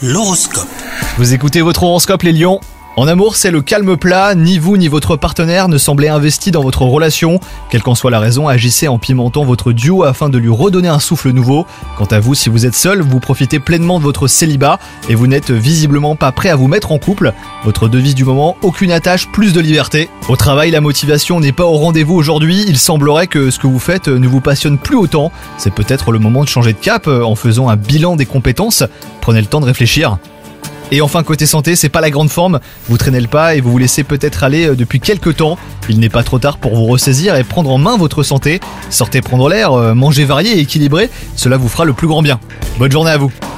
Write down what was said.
L'horoscope. Vous écoutez votre horoscope les lions. En amour, c'est le calme plat, ni vous ni votre partenaire ne semblez investi dans votre relation. Quelle qu'en soit la raison, agissez en pimentant votre duo afin de lui redonner un souffle nouveau. Quant à vous, si vous êtes seul, vous profitez pleinement de votre célibat et vous n'êtes visiblement pas prêt à vous mettre en couple. Votre devise du moment, aucune attache, plus de liberté. Au travail, la motivation n'est pas au rendez-vous aujourd'hui, il semblerait que ce que vous faites ne vous passionne plus autant. C'est peut-être le moment de changer de cap en faisant un bilan des compétences. Prenez le temps de réfléchir. Et enfin côté santé, c'est pas la grande forme, vous traînez le pas et vous vous laissez peut-être aller depuis quelques temps. Il n'est pas trop tard pour vous ressaisir et prendre en main votre santé. Sortez prendre l'air, mangez varié et équilibré, cela vous fera le plus grand bien. Bonne journée à vous.